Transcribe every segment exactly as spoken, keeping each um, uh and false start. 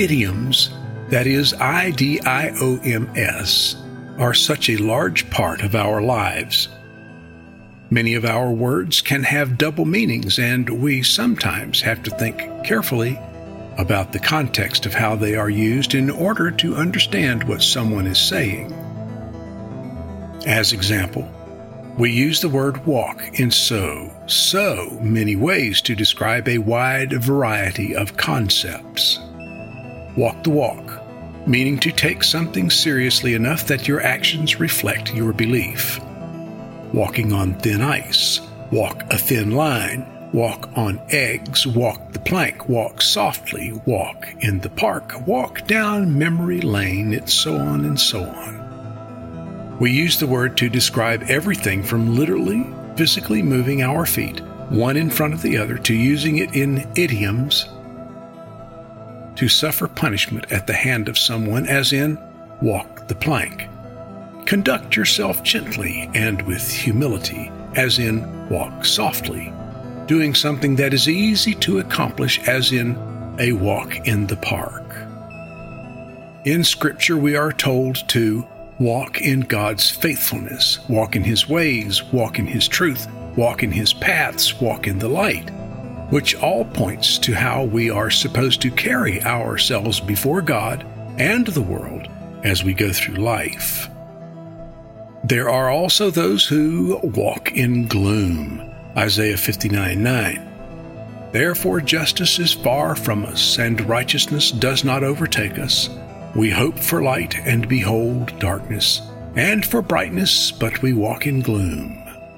idioms, that is I D I O M S, are such a large part of our lives. Many of our words can have double meanings, and we sometimes have to think carefully about the context of how they are used in order to understand what someone is saying. As example, we use the word walk in so, so many ways to describe a wide variety of concepts. Walk the walk, meaning to take something seriously enough that your actions reflect your belief. Walking on thin ice, walk a thin line, walk on eggs, walk the plank, walk softly, walk in the park, walk down memory lane, and so on and so on. We use the word to describe everything from literally, physically moving our feet, one in front of the other, to using it in idioms to suffer punishment at the hand of someone, as in walk the plank. Conduct yourself gently and with humility, as in walk softly. Doing something that is easy to accomplish, as in a walk in the park. In Scripture, we are told to walk in God's faithfulness, walk in His ways, walk in His truth, walk in His paths, walk in the light, which all points to how we are supposed to carry ourselves before God and the world as we go through life. There are also those who walk in gloom, Isaiah fifty-nine nine. Therefore justice is far from us, and righteousness does not overtake us. We hope for light, and behold darkness, and for brightness, but we walk in gloom.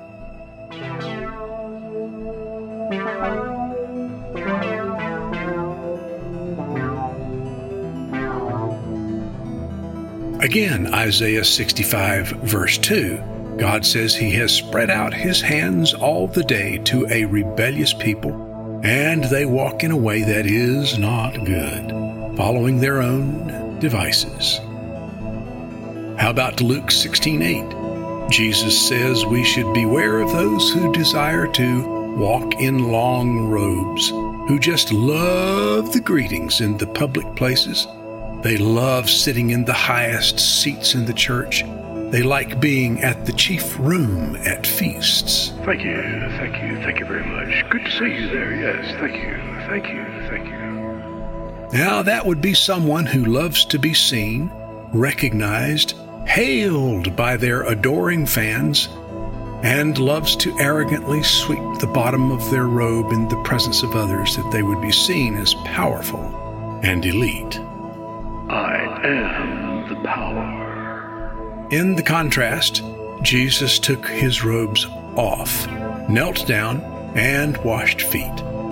Again, Isaiah sixty-five, verse two, God says He has spread out His hands all the day to a rebellious people, and they walk in a way that is not good, following their own devices. How about Luke sixteen eight? Jesus says we should beware of those who desire to walk in long robes, who just love the greetings in the public places. They love sitting in the highest seats in the church. They like being at the chief room at feasts. Thank you, thank you, thank you very much. Good to see you there, yes, thank you, thank you, thank you. Now that would be someone who loves to be seen, recognized, hailed by their adoring fans, and loves to arrogantly sweep the bottom of their robe in the presence of others that they would be seen as powerful and elite. I am the power. In the contrast, Jesus took His robes off, knelt down, and washed feet.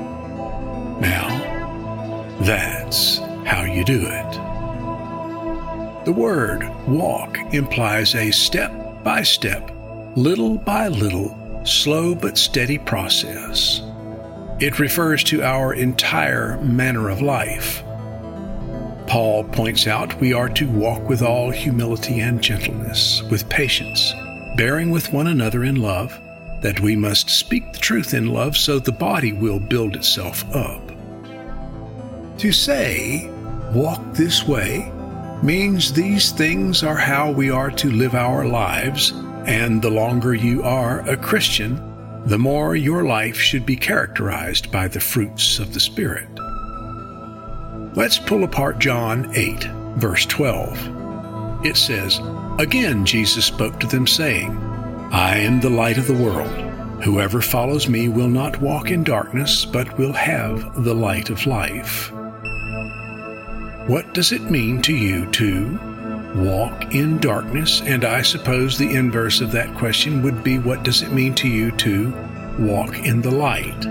Now, that's how you do it. The word walk implies a step-by-step, little by little, slow but steady process. It refers to our entire manner of life. Paul points out we are to walk with all humility and gentleness, with patience, bearing with one another in love, that we must speak the truth in love so the body will build itself up. To say, walk this way, means these things are how we are to live our lives, and the longer you are a Christian, the more your life should be characterized by the fruits of the Spirit. Let's pull apart John eight, verse twelve. It says, Again Jesus spoke to them, saying, I am the light of the world. Whoever follows me will not walk in darkness, but will have the light of life. What does it mean to you to walk in darkness? And I suppose the inverse of that question would be, what does it mean to you to walk in the light?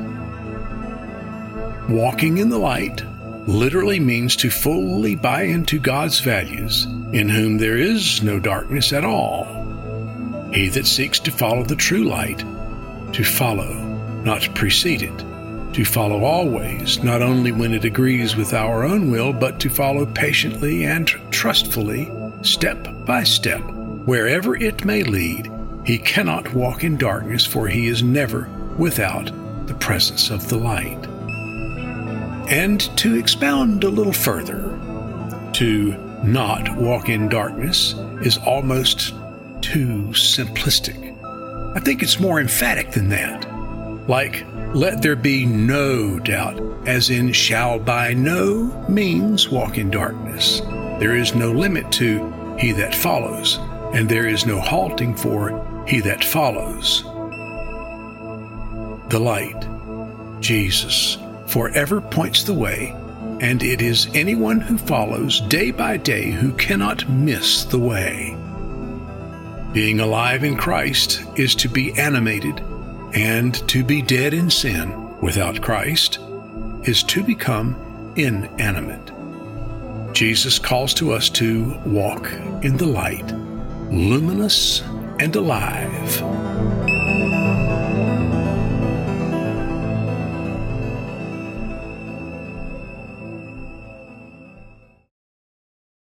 Walking in the light literally means to fully buy into God's values, in whom there is no darkness at all. He that seeks to follow the true light, to follow, not precede it, to follow always, not only when it agrees with our own will, but to follow patiently and trustfully, step by step, wherever it may lead. He cannot walk in darkness, for he is never without the presence of the light. And to expound a little further, To not walk in darkness is almost too simplistic. I think it's more emphatic than that. Like, let there be no doubt, as in shall by no means walk in darkness. There is no limit to he that follows, and there is no halting for he that follows. The light, Jesus, forever points the way, and it is anyone who follows day by day who cannot miss the way. Being alive in Christ is to be animated, and to be dead in sin without Christ is to become inanimate. Jesus calls to us to walk in the light, luminous and alive.